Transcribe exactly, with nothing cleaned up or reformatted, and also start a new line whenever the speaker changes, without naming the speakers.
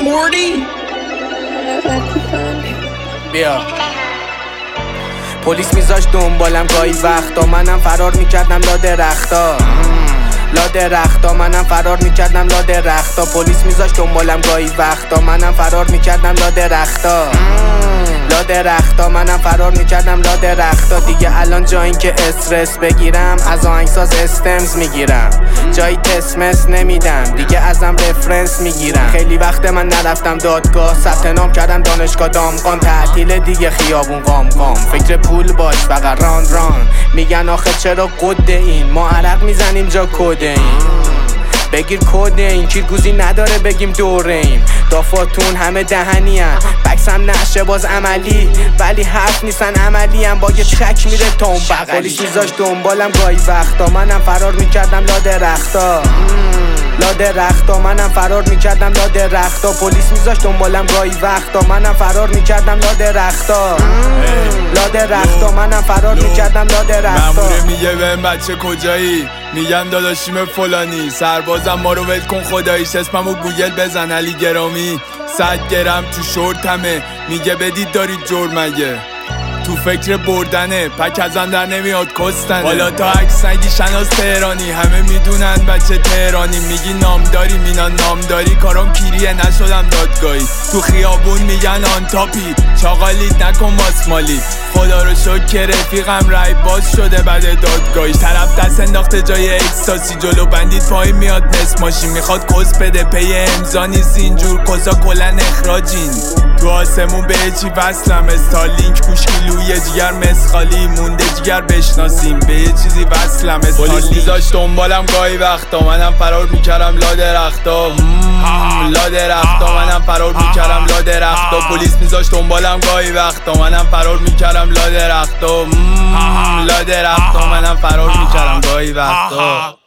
forty بیا پلیس میذاشت دنبالم گاهی وقتا، منم فرار میکردم لا درختا لا درختا منم فرار میکردم لا درختا پلیس میذاشت دنبالم گاهی وقتا، منم فرار میکردم لا درختا لا درختا منم فرار میکردم لا درختا دیگه الان جا این که استرس بگیرم از آهنگساز استمز میگیرم، جایی تسمس نمیدم دیگه ازم رفرنس میگیرم. خیلی وقت من نرفتم دادگاه، ثبت نام کردم دانشگاه دامغان، تعطیل دیگه خیابون قام قام، فکر پول باش فقط ران ران. میگن آخه چرا قده این ما عرق میزنیم جا کده این، بگیر کده این کیرگوزی نداره بگیم دوره ایم. دافاتون همه دهنی هن بکسم نشه باز عملی، ولی حرف نیستن عملی هم با یه چک میره تا اون بغلی. پلیس میذاشت دنبالم گاهی وقتا، منم فرار میکردم لا درختا لا درختا منم فرار میکردم لا درختا پلیس میذاشت دنبالم گاهی وقتا، منم فرار میکردم لا درختا لا درختا منم فرار میکردم لا درختا.
ماموره میگه بهم بچه کجایی، میگم داداشیم فلانی، سربازم ما رو ول کن خداییش، اسممو گوگل بزن علی گرامی، صد گرم تو شورتمه، میگه بدید دارید جور مگه، تو فکر بردنه پک ازم در نمیاد کستنه. حالا تا عکس نگی شناس تهرانی، همه میدونن بچه تهرانی، میگی نامداری مینا نامداری، کارم کیریه نشدم دادگاهی، تو خیابون میگن آن تاپی، چاقالیت نکن ماسمالی، خدا رو شکر رفیقم رای باز شده بعد دادگاهی، طرف دست انداخته جای اکستاسی، جلو بندید پایین میاد نصف ماشین، میخواد کس بده پی امضا نیست اینجور کسا کلن اخراجین، تو آسمون به چی وصلم استارلینک گوش کیلوی جگر مسخالی، مونده جگر بشناسیم به یه چیزی وصلم استارلینک. پلیس میذاشت دنبالم گاهی وقتا، منم فرار میکردم لا درختا لا درختا منم فرار میکردم لا درختا پلیس میذاشت دنبالم گاهی وقتا، منم فرار میکردم لا درختا لا درختا منم فرار میکردم گاهی وقتا.